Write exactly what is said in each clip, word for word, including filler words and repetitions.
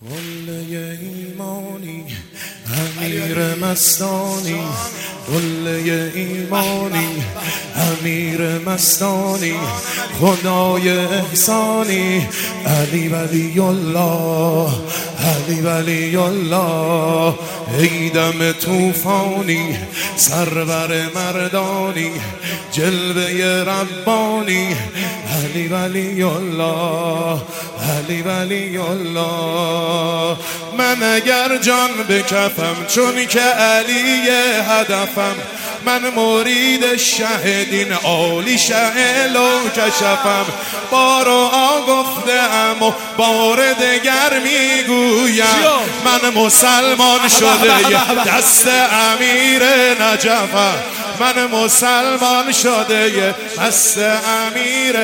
قله ایمانی امیر مستانی، قله ایمانی امیر مستانی، خدای احسانی، علی ولی الله، علی ولی الله، ای دم توفانی، سرور مردانی، جلوه ربانی، علی ولی الله، علی ولی الله. من اگر جان بکفم چون که علی هدفم، من مرید شهدین عالی شهلو کشفم. بارو آگفتم و بار دگر میگویم، من مسلمان شده دست امیر نجفم، من مسلمان شده دست امیر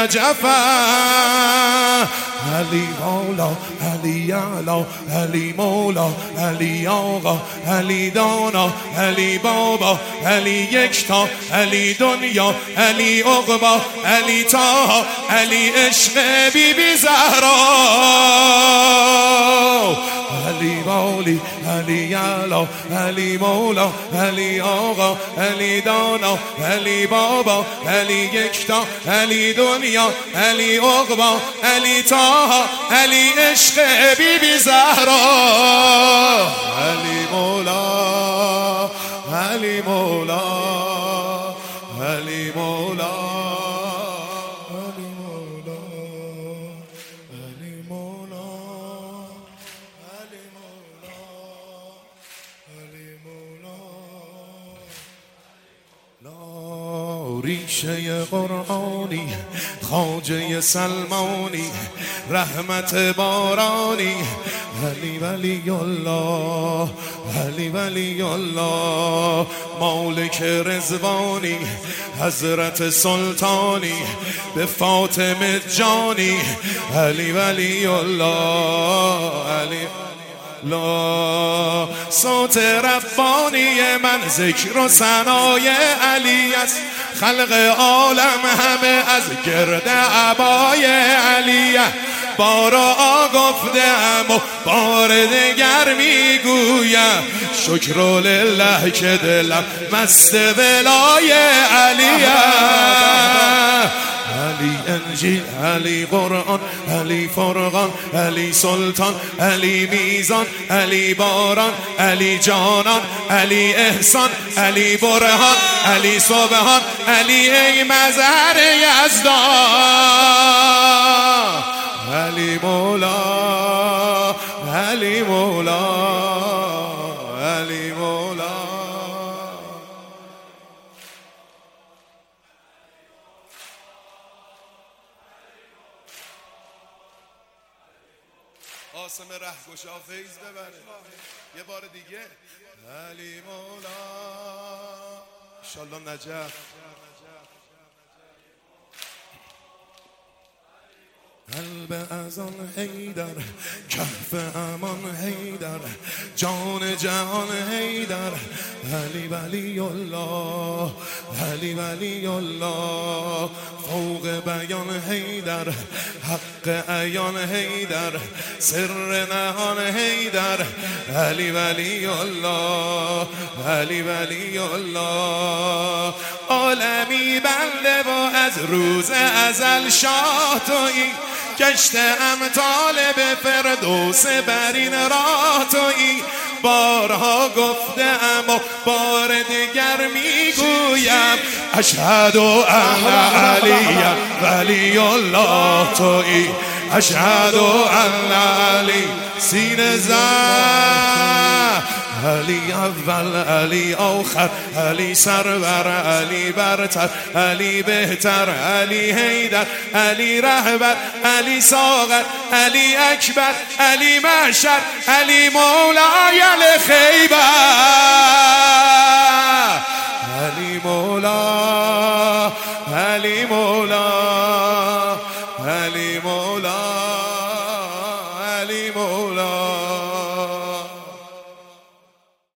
نجفم. علی مولا، علی اعلا، علی مولا، علی آقا، علی دانا، علی بابا، علی یکتا، علی دنیا، علی عقبا، علی طه، علی عشق بی بی زهرا. علی والی، علی اعلا، علی مولا، علی آقا، علی دانا، علی بابا، علی یکتا، علی دنیا، علی عقبا، علی طه، علی عشق بی بی زهرا. علی مولا، علی مولا، علی مولا، علی مولا، علی مولا، علی مولا، علی مولا. لا ریشه قرآنی، خواجه سلمانی، رحمت بارانی، علی ولی الله، علی ولی الله، مالک رضوانی، حضرت سلطانی، به فاطمه جانی، علی ولی الله، علی لا. صوت ربانی من ذکر و ثنای علی است، خلق عالم همه از گرد عبای علی. بارا گفتم و بار دگر میگویم، شکر لله که دلم مست ولای علی. علی انجیل، علی قرآن، علی فرقان، علی سلطان، علی میزان، علی باران، علی جانان، علی احسان، علی برهان، علی سبحان، علی ای مظهر یزدان. علی مولا، علی مولا، علی مولا. آسم رهگشا فیض ببره یه بار دیگه. علی مولا، انشالله نجف. قلب ازان حیدر، کهف امان حیدر، جان جهان حیدر، علی ولی الله، علی ولی الله، فوق بیان حیدر، حق عیان حیدر، سر نهان حیدر، علی ولی الله، علی ولی الله. عالمی بنده و از روز ازل شاه تویی، گشتم طالب فردوس برین راه تویی. بارها گفتم و بار دیگر میگویم، اشهد ان علی ولی الله تویی، اشهد ان علی سینه زد، علی اول، علی آخر، علی سرور، علی برتر، علی بهتر، علی حیدر، علی رهبر، علی ساغر، علی اکبر، علی محشر، علی مولای الخیبر، علی مولا، علی مولا.